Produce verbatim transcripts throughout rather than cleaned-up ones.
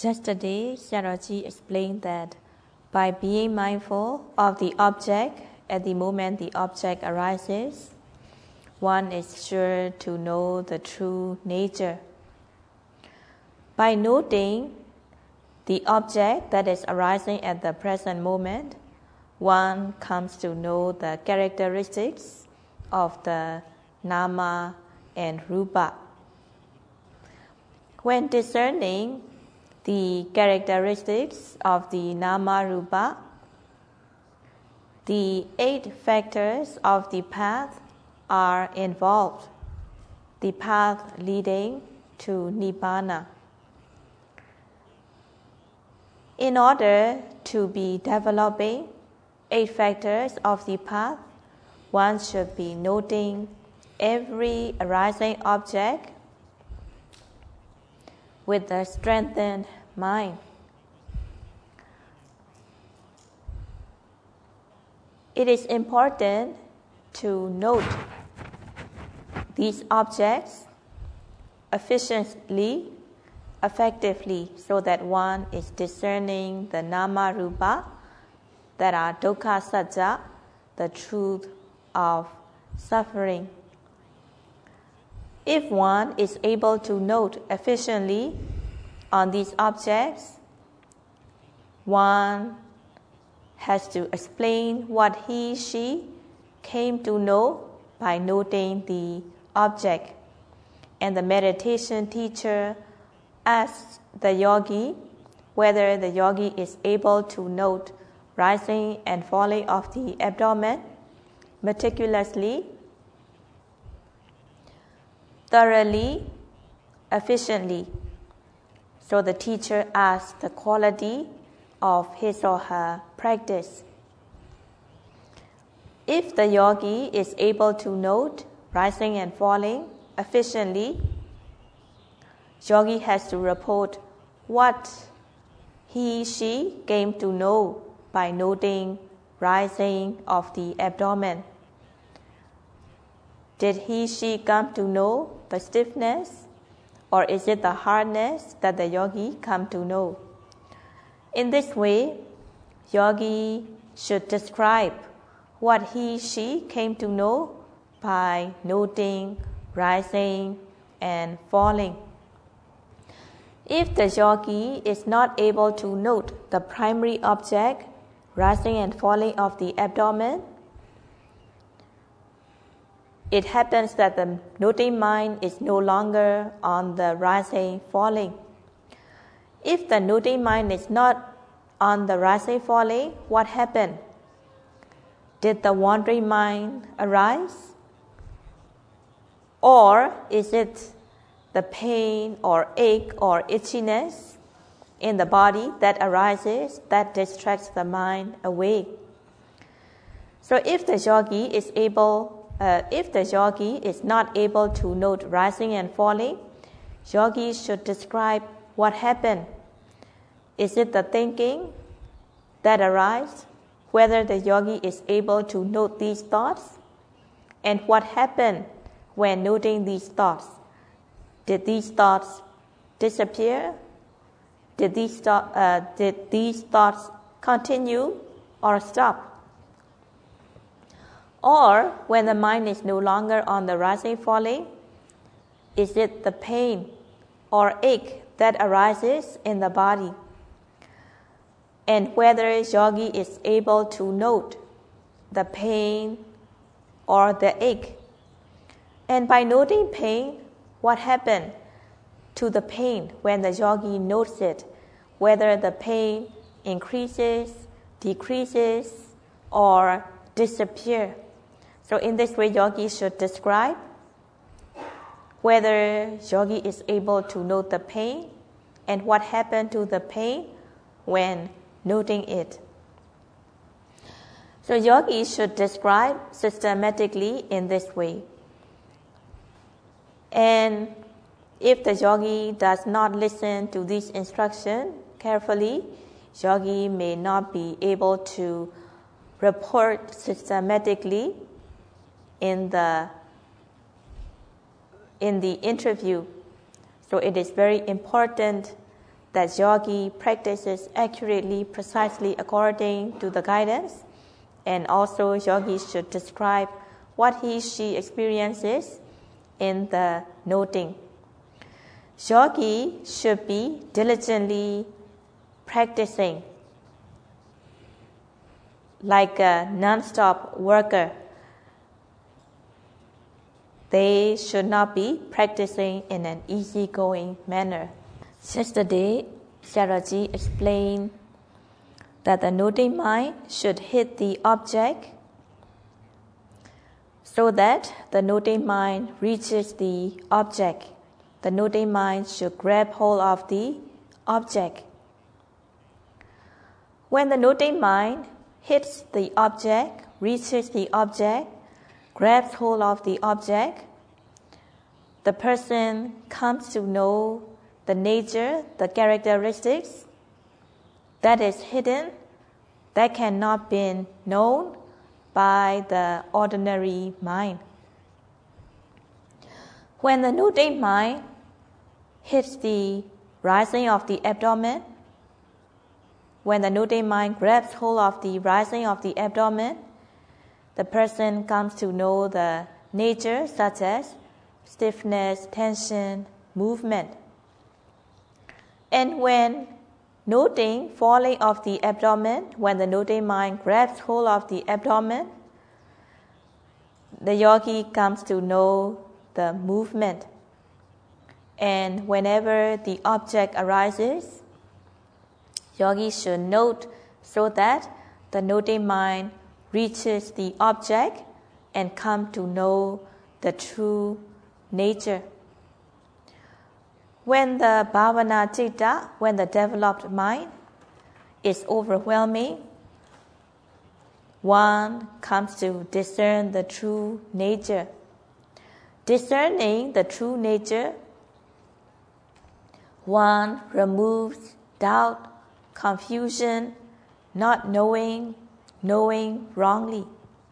Yesterday, Sayadaw explained that by being mindful of the object at the moment the object arises, one is sure to know the true nature. By noting the object that is arising at the present moment, one comes to know the characteristics of the nama and rupa. When discerning the characteristics of the nama rupa, the eight factors of the path are involved, the path leading to Nibbana. In order to be developing eight factors of the path, one should be noting every arising object with a strengthened mind. It is important to note these objects efficiently, effectively, so that one is discerning the nama rupa that are dukkha sajja, the truth of suffering. If one is able to note efficiently on these objects, one has to explain what he, she came to know by noting the object. And the meditation teacher asks the yogi whether the yogi is able to note rising and falling of the abdomen meticulously, thoroughly, efficiently. So the teacher asks the quality of his or her practice. If the yogi is able to note rising and falling efficiently, yogi has to report what he, she came to know by noting rising of the abdomen. Did he, she come to know the stiffness, or is it the hardness that the yogi come to know? In this way, yogi should describe what he, she came to know by noting rising and falling. If the yogi is not able to note the primary object, rising and falling of the abdomen, it happens that the noting mind is no longer on the rising, falling. If the noting mind is not on the rising, falling, what happened? Did the wandering mind arise? Or is it the pain or ache or itchiness in the body that arises that distracts the mind away? So if the yogi is able Uh, if the yogi is not able to note rising and falling, yogi should describe what happened. Is it the thinking that arises? Whether the yogi is able to note these thoughts? And what happened when noting these thoughts? Did these thoughts disappear? Did these, th- uh, did these thoughts continue or stop? Or when the mind is no longer on the rising, falling, is it the pain or ache that arises in the body? And whether yogi is able to note the pain or the ache. And by noting pain, what happened to the pain when the yogi notes it? Whether the pain increases, decreases, or disappears. So in this way, yogi should describe whether yogi is able to note the pain and what happened to the pain when noting it. So yogi should describe systematically in this way. And if the yogi does not listen to this instruction carefully, yogi may not be able to report systematically in the in the interview. So it is very important that yogi practices accurately, precisely according to the guidance, and also yogi should describe what he she experiences in the noting. Yogi should be diligently practicing like a non-stop worker. They should not be practicing in an easygoing manner. Yesterday, Sharaji explained that the noting mind should hit the object so that the noting mind reaches the object. The noting mind should grab hold of the object. When the noting mind hits the object, reaches the object, grabs hold of the object, the person comes to know the nature, the characteristics that is hidden, that cannot be known by the ordinary mind. When the noting mind hits the rising of the abdomen, when the noting mind grabs hold of the rising of the abdomen, the person comes to know the nature such as stiffness, tension, movement. And when noting falling of the abdomen, when the noting mind grabs hold of the abdomen, the yogi comes to know the movement. And whenever the object arises, yogi should note so that the noting mind reaches the object and come to know the true nature. When the bhavana citta, when the developed mind is overwhelming, one comes to discern the true nature. Discerning the true nature, one removes doubt, confusion, not knowing, knowing wrongly.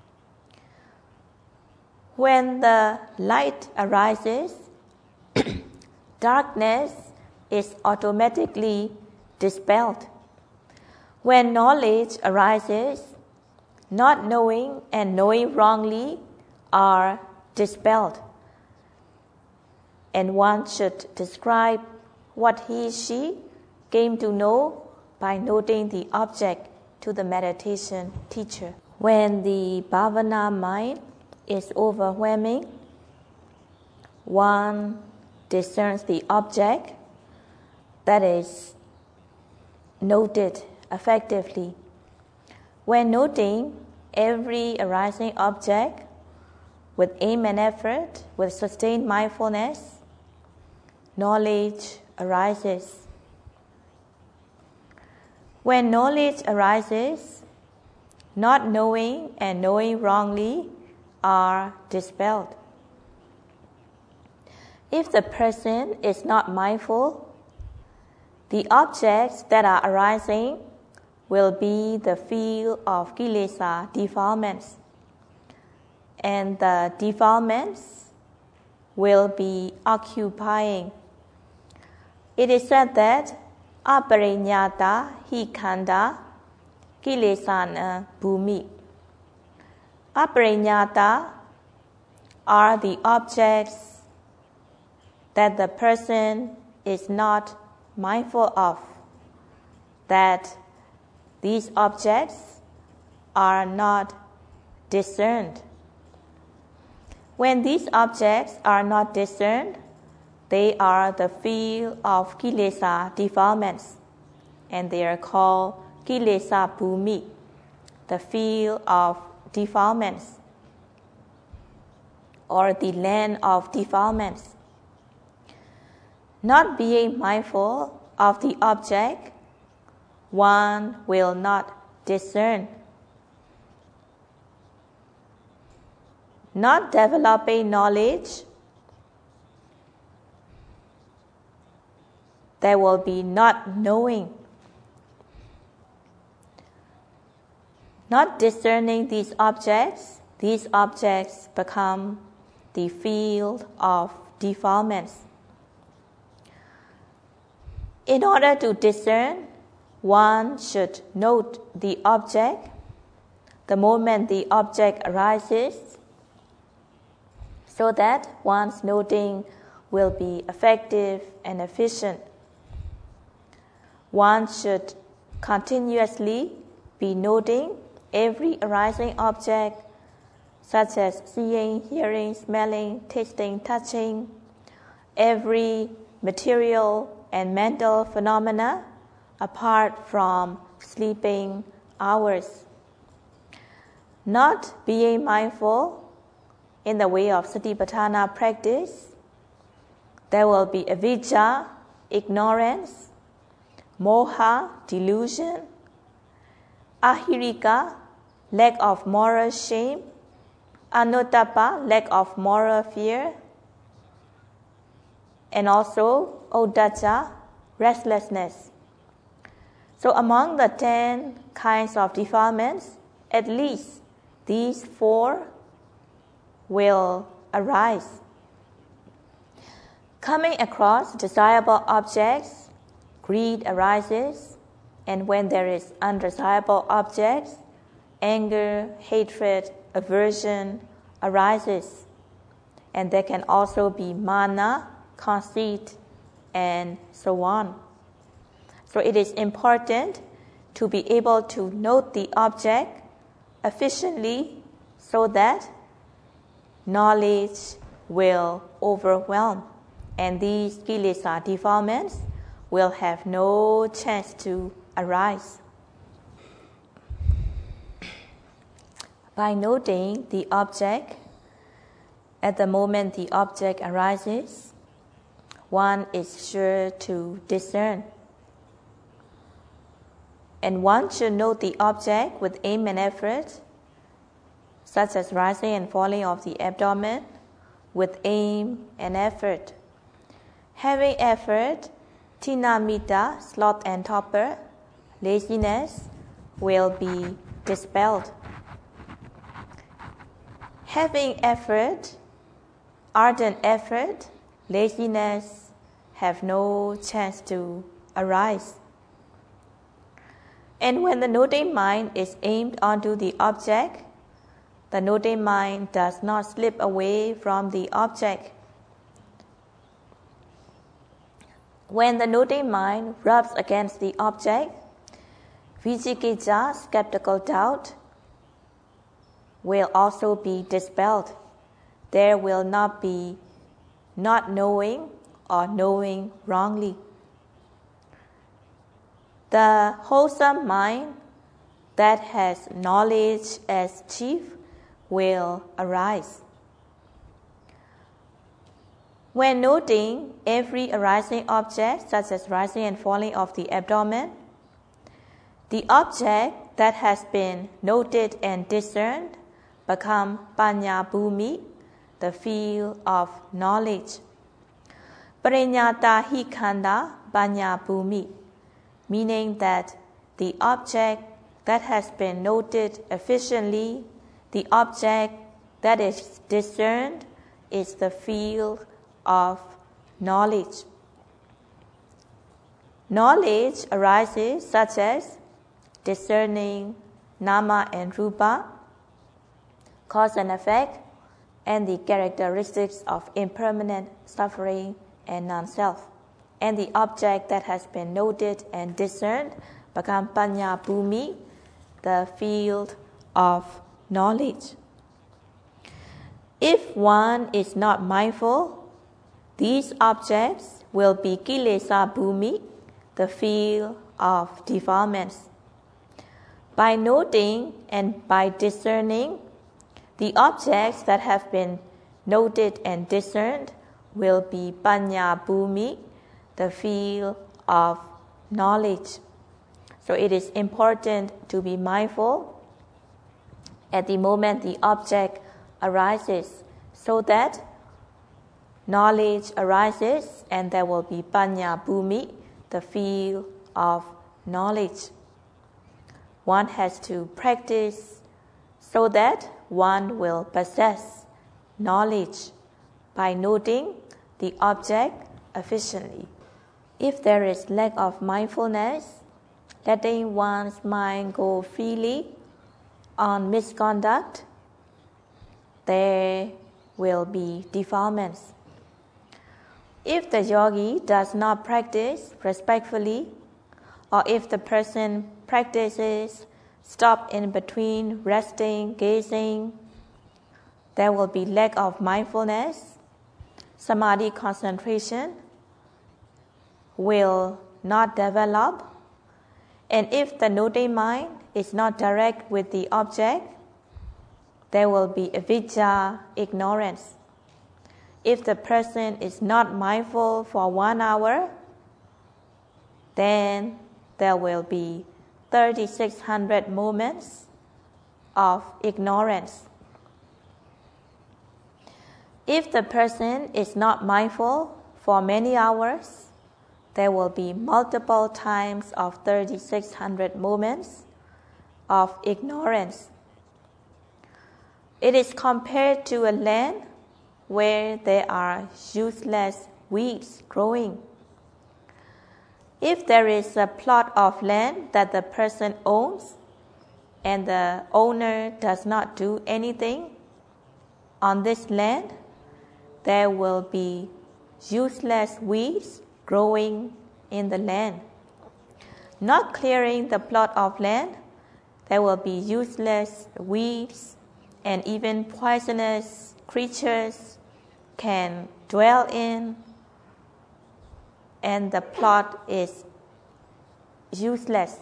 When the light arises, darkness is automatically dispelled. When knowledge arises, not knowing and knowing wrongly are dispelled. And one should describe what he she came to know by noting the object to the meditation teacher. When the bhavana mind is overwhelming, one discerns the object that is noted effectively. When noting every arising object with aim and effort, with sustained mindfulness, knowledge arises. When knowledge arises, not knowing and knowing wrongly are dispelled. If the person is not mindful, the objects that are arising will be the field of kilesa, defilements, and the defilements will be occupying. It is said that apariññata hi khanda kilesana bhumi. Apariññata are the objects that the person is not mindful of, that these objects are not discerned. When these objects are not discerned, they are the field of kilesa, defilements, and they are called kilesa bhumi, the field of defilements, or the land of defilements. Not being mindful of the object, one will not discern. Not developing knowledge, there will be not knowing. Not discerning these objects, these objects become the field of defilements. In order to discern, one should note the object the moment the object arises, so that one's noting will be effective and efficient. One should continuously be noting every arising object, such as seeing, hearing, smelling, tasting, touching, every material and mental phenomena apart from sleeping hours. Not being mindful in the way of Satipatthana practice, there will be avijja, ignorance, moha, delusion, ahirika, lack of moral shame, anuttappa, lack of moral fear, and also uddhacca, restlessness. So among the ten kinds of defilements, at least these four will arise. Coming across desirable objects, greed arises, and when there is undesirable objects, anger, hatred, aversion arises. And there can also be mana, conceit, and so on. So it is important to be able to note the object efficiently so that knowledge will overwhelm, and these kilesa defilements will have no chance to arise. By noting the object, at the moment the object arises, one is sure to discern. And one should note the object with aim and effort, such as rising and falling of the abdomen, with aim and effort. Having effort, tinamita, sloth and torpor, laziness, will be dispelled. Having effort, ardent effort, laziness have no chance to arise. And when the noting mind is aimed onto the object, the noting mind does not slip away from the object. When the noting mind rubs against the object, vicikicca, skeptical doubt, will also be dispelled. There will not be not knowing or knowing wrongly. The wholesome mind that has knowledge as chief will arise. When noting every arising object, such as rising and falling of the abdomen, the object that has been noted and discerned become panya bhumi, the field of knowledge. Pariññata hi khanda panya bhumi, meaning that the object that has been noted efficiently, the object that is discerned, is the field of knowledge. Knowledge arises such as discerning nama and rupa, cause and effect, and the characteristics of impermanent suffering and non-self. And the object that has been noted and discerned become panya bhumi, the field of knowledge. If one is not mindful, these objects will be kilesa bhumi, the field of defilements. By noting and by discerning, the objects that have been noted and discerned will be panya bhumi, the field of knowledge. So it is important to be mindful at the moment the object arises, so that knowledge arises and there will be panya bhumi, the field of knowledge. One has to practice so that one will possess knowledge by noting the object efficiently. If there is lack of mindfulness, letting one's mind go freely on misconduct, there will be defilements. If the yogi does not practice respectfully, or if the person practices stop in between resting, gazing, there will be lack of mindfulness. Samadhi concentration will not develop. And if the noting mind is not direct with the object, there will be avijja, ignorance. If the person is not mindful for one hour, then there will be thirty-six hundred moments of ignorance. If the person is not mindful for many hours, there will be multiple times of thirty-six hundred moments of ignorance. It is compared to a land where there are useless weeds growing. If there is a plot of land that the person owns and the owner does not do anything on this land, there will be useless weeds growing in the land. Not clearing the plot of land, there will be useless weeds, and even poisonous creatures can dwell in, and the plot is useless.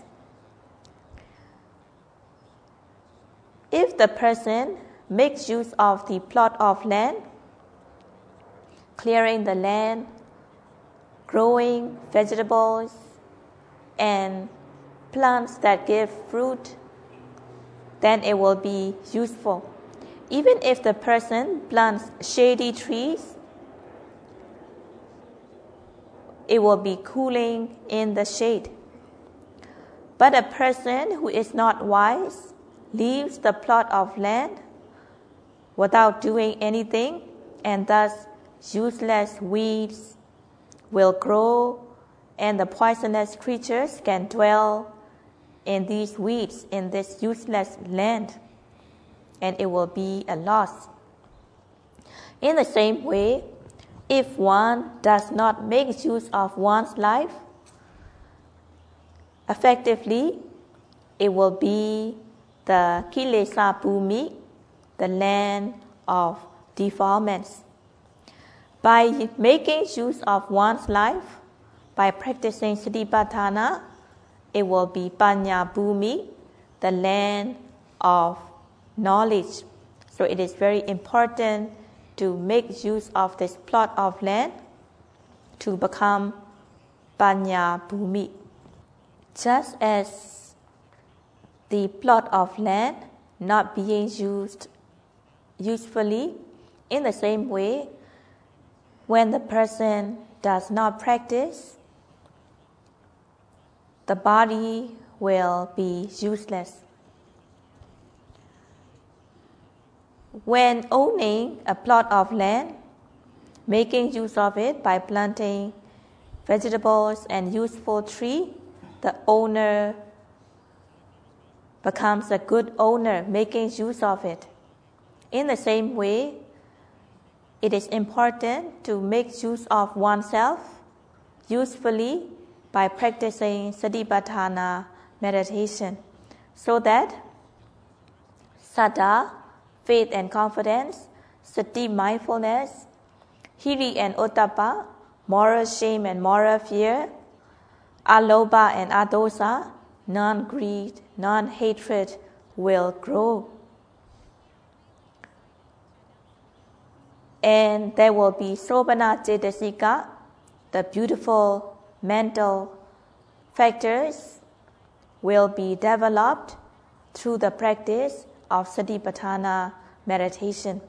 If the person makes use of the plot of land, clearing the land, growing vegetables and plants that give fruit, then it will be useful. Even if the person plants shady trees, it will be cooling in the shade. But a person who is not wise leaves the plot of land without doing anything, and thus useless weeds will grow, and the poisonous creatures can dwell in these weeds, in this useless land, and it will be a loss. In the same way, if one does not make use of one's life effectively, it will be the Kilesa Bhumi, the land of defilements. By making use of one's life, by practicing Satipatthana, it will be Panya Bhumi, the land of knowledge. So it is very important to make use of this plot of land to become Panya Bhumi. Just as the plot of land not being used usefully, in the same way, when the person does not practice, the body will be useless. When owning a plot of land, making use of it by planting vegetables and useful tree, the owner becomes a good owner, making use of it. In the same way, it is important to make use of oneself usefully by practicing Satipatthana meditation, so that Saddha, faith and confidence, Sati, mindfulness, Hiri and Ottappa, moral shame and moral fear, Alobha and Adosa, non-greed, non-hatred will grow. And there will be Sobhana Cetasika, the beautiful mental factors will be developed through the practice of Satipatthana meditation.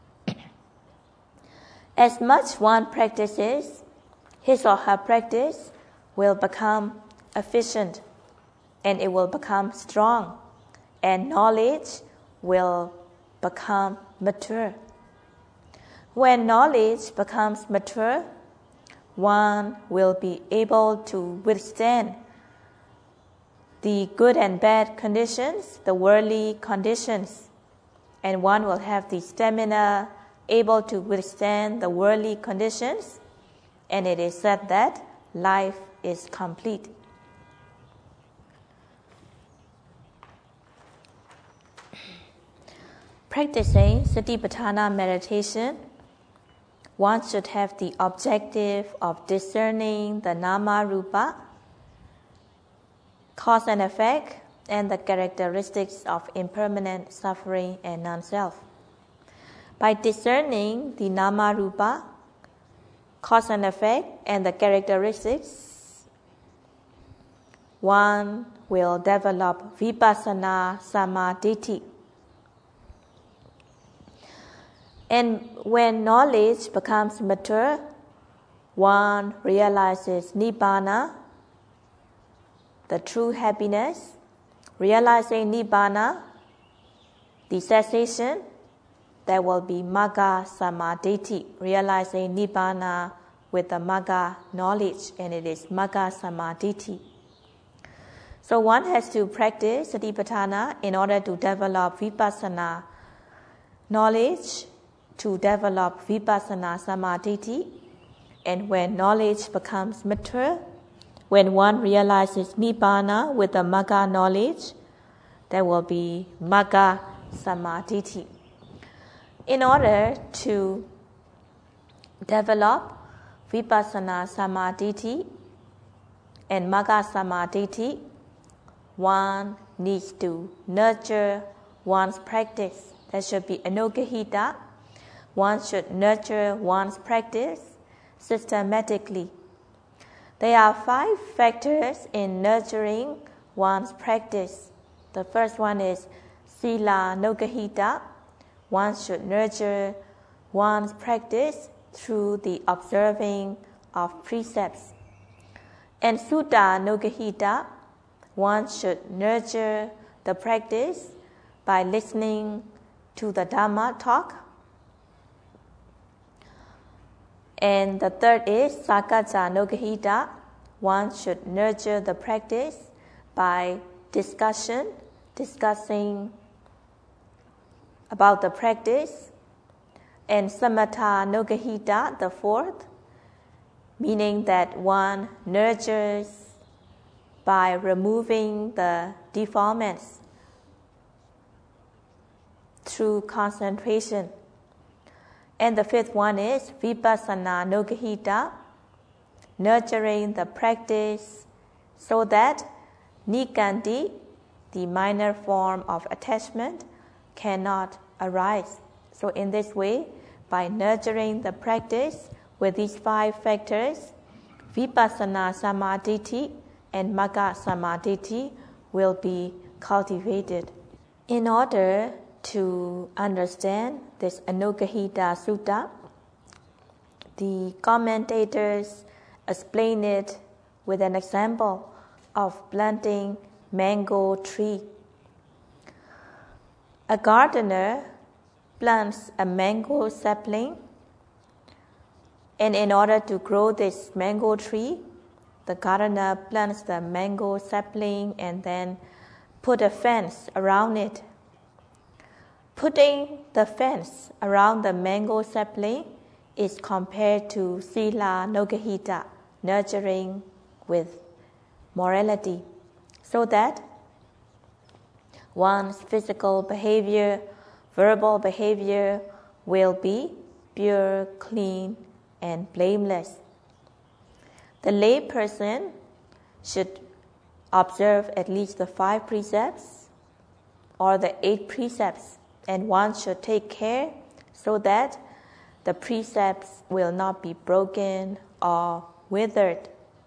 As much one practices, his or her practice will become efficient, and it will become strong, and knowledge will become mature. When knowledge becomes mature, one will be able to withstand the good and bad conditions, the worldly conditions, and one will have the stamina able to withstand the worldly conditions, and it is said that life is complete. Practicing Satipatthana meditation, one should have the objective of discerning the nama rupa, cause and effect, and the characteristics of impermanent suffering and non-self. By discerning the nama rupa, cause and effect, and the characteristics, one will develop vipassana samadhi. And when knowledge becomes mature, one realizes nibbana, the true happiness. Realizing nibbana, the cessation, there will be magga samadhi, realizing nibbana with the magga knowledge, and it is magga samadhi. So one has to practice Satipatthana in order to develop vipassana knowledge, to develop vipassana samadhi, and when knowledge becomes mature, when one realizes nibbana with the magga knowledge, there will be magga samadhi. In order to develop vipassana samadhi and magga samadhi, one needs to nurture one's practice. There should be anuggahita. One should nurture one's practice systematically. There are five factors in nurturing one's practice. The first one is sila nuggahita. One should nurture one's practice through the observing of precepts. And sutta nuggahita. One should nurture the practice by listening to the Dhamma talk. And the third is sakkaca nuggahita. One should nurture the practice by discussion, discussing about the practice. And samatha nuggahita, the fourth, meaning that one nurtures by removing the defilements through concentration. And the fifth one is vipassana nuggahita, nurturing the practice so that nikanti, the minor form of attachment, cannot arise. So in this way, by nurturing the practice with these five factors, vipassana samadhi and magga samadhi will be cultivated. In order to understand this Anuggahita Sutta, the commentators explain it with an example of planting mango tree. A gardener plants a mango sapling, and in order to grow this mango tree, the gardener plants the mango sapling and then put a fence around it. Putting the fence around the mango sapling is compared to sila nuggahita, nurturing with morality, so that one's physical behavior, verbal behavior will be pure, clean, and blameless. The lay person should observe at least the five precepts or the eight precepts, and one should take care so that the precepts will not be broken or withered.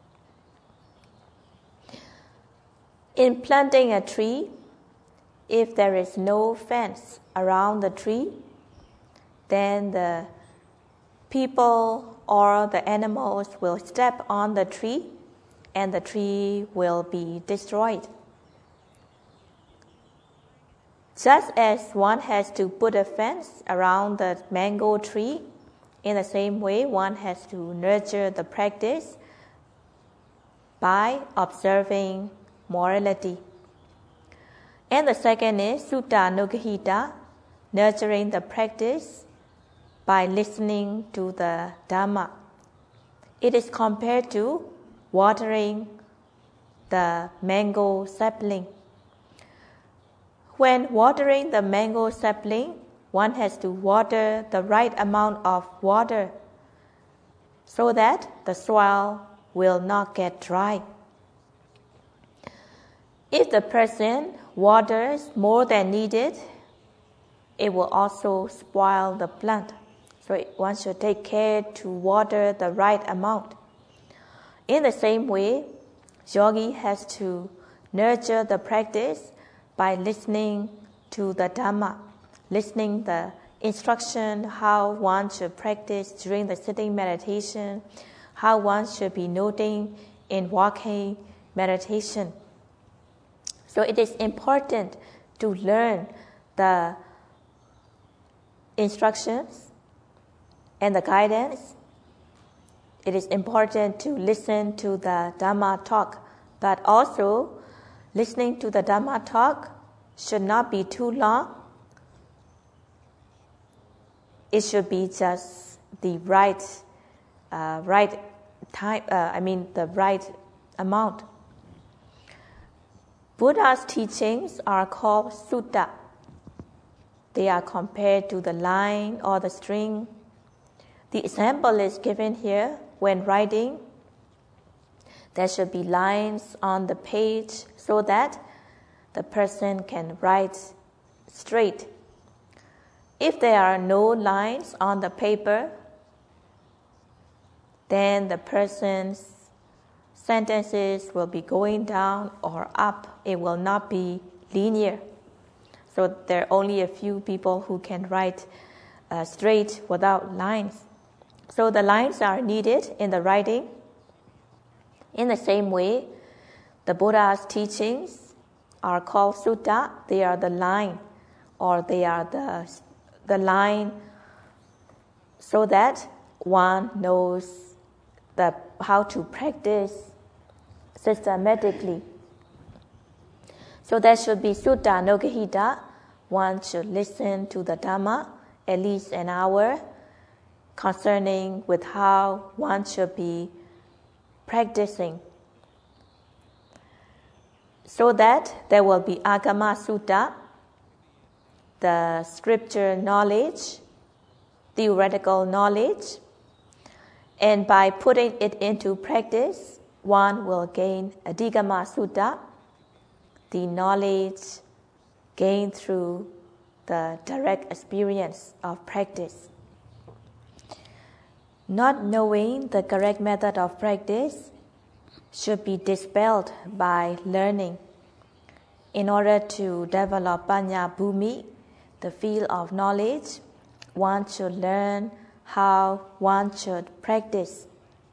In planting a tree, if there is no fence around the tree, then the people or the animals will step on the tree and the tree will be destroyed. Just as one has to put a fence around the mango tree In the same way, one has to nurture the practice by observing morality. And the second is Sutta Nugahita, nurturing the practice by listening to the Dhamma. It is compared to watering the mango sapling. When watering the mango sapling, one has to water the right amount of water so that the soil will not get dry. If the person waters more than needed, it will also spoil the plant. So one should take care to water the right amount. In the same way, yogi has to nurture the practice by listening to the Dhamma, listening the instruction how one should practice during the sitting meditation, how one should be noting in walking meditation. So it is important to learn the instructions and the guidance. It is important to listen to the Dhamma talk, but also listening to the Dhamma talk should not be too long. It should be just the right, uh, right time. Uh, I mean, the right amount. Buddha's teachings are called sutta. They are compared to the line or the string. The example is given here. When writing, there should be lines on the page so that the person can write straight. If there are no lines on the paper, then the person's sentences will be going down or up. It will not be linear. So there are only a few people who can write uh, straight without lines. So the lines are needed in the writing. In the same way, the Buddha's teachings are called sutta. They are the line, or they are the, the line so that one knows the, how to practice systematically. So there should be Sutta Nugahita. One should listen to the Dhamma at least an hour concerning with how one should be practicing. So that there will be Agama Sutta, the scripture knowledge, theoretical knowledge, and by putting it into practice, one will gain Adhigama Sutta, the knowledge gained through the direct experience of practice. Not knowing the correct method of practice should be dispelled by learning. In order to develop Panya Bhumi, the field of knowledge, one should learn how one should practice.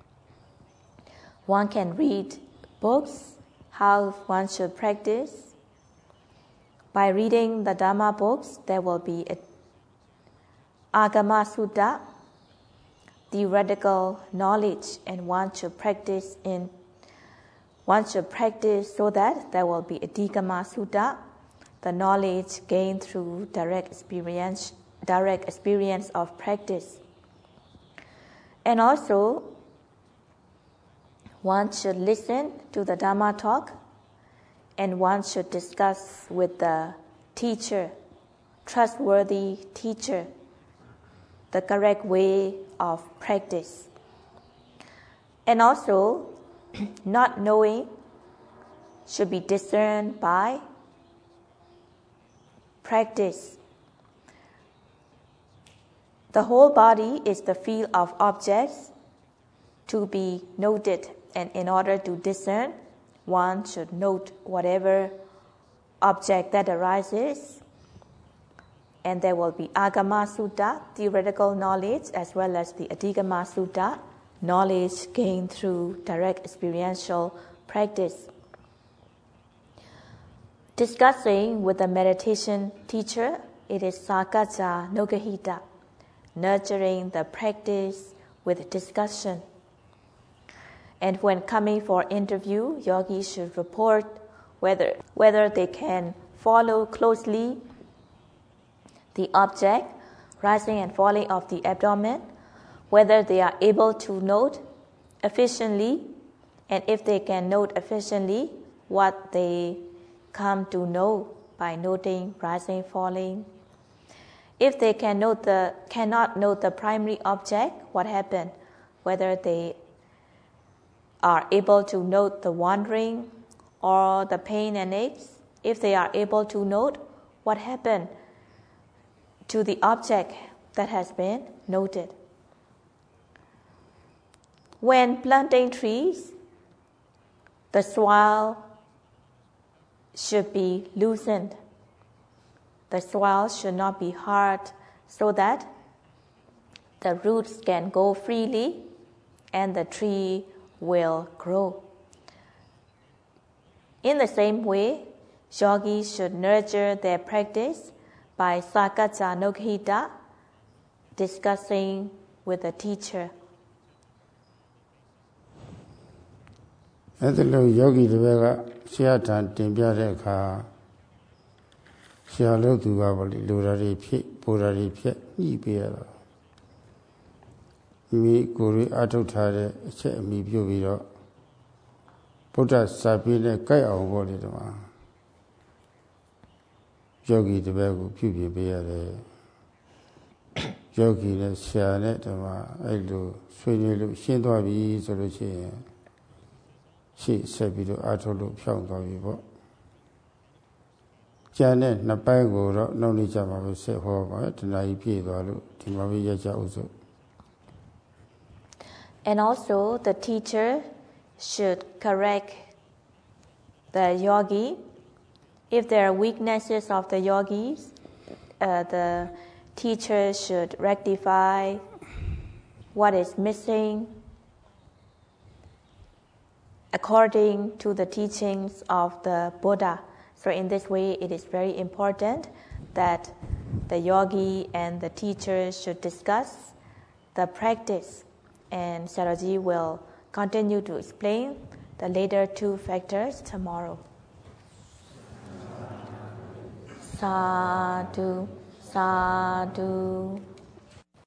One can read books, how one should practice. By reading the Dhamma books, there will be a Agama Sutta, theoretical knowledge, and one should practice in one should practice so that there will be Adhigama Sutta, the knowledge gained through direct experience, direct experience of practice. And also, one should listen to the Dhamma talk, and one should discuss with the teacher, trustworthy teacher, the correct way of practice. And also, not knowing should be discerned by practice. The whole body is the field of objects to be noted, and in order to discern, one should note whatever object that arises, and there will be Agama Sutta, theoretical knowledge, as well as the Adhigama Sutta, knowledge gained through direct experiential practice. Discussing with the meditation teacher, it is Sakacca Nugahita. nurturing the practice with discussion. And when coming for interview, yogis should report whether, whether they can follow closely the object, rising and falling of the abdomen, whether they are able to note efficiently, and if they can note efficiently, what they come to know by noting rising, falling. If they can note the, cannot note the primary object, what happened? Whether they are able to note the wandering or the pain and aches. If they are able to note, what happened to the object that has been noted. When planting trees, the soil should be loosened. The soil should not be hard so that the roots can go freely and the tree will grow. In the same way, yogis should nurture their practice by Sakacca Nukhita, discussing with the teacher. အဲ့ဒါလို့ယောဂီတစ်ပတ်ကဆရာထံတင်ပြတဲ့အခါဆရာလို့သူကပေါ့လေလူဓာတ်တွေဖြစ်ပူဓာတ်တွေဖြစ်ညှိပေးရတော့မိကိုယ်ရအထုတ်ထားတဲ့အချက်အမိပြုပြီးတော့ဗုဒ္ဓစာပေနဲ့ကြိုက်အောင်ပေါ့လေဒီမှာယောဂီတစ်ပတ်ကိုပြုပြင်ပေးရတယ်ယောဂီနဲ့ဆရာနဲ့ဒီမှာအဲ့လိုဆွေးနွေးလို့ရှင်းသွားပြီဆိုလို့ရှိရင်ရှေ့ဆက်ပြီးတော့အထုတ်လို့ဖြောင်းသွားပြီပေါ့ကျန်တဲ့နှစ်ပိုင်းကိုတော့နောက်နေ့ကျမှပဲဆက်ဟောပါတဏှာကြီးပြည့်သွားလို့ဒီမှာပဲရကြအောင်စို့ And also the teacher should correct the yogi if there are weaknesses of the yogis. Uh, the teacher should rectify what is missing according to the teachings of the Buddha. So in this way, it is very important that the yogi and the teacher should discuss the practice, and Sayadaw will continue to explain the later two factors tomorrow. Sadhu, sadhu.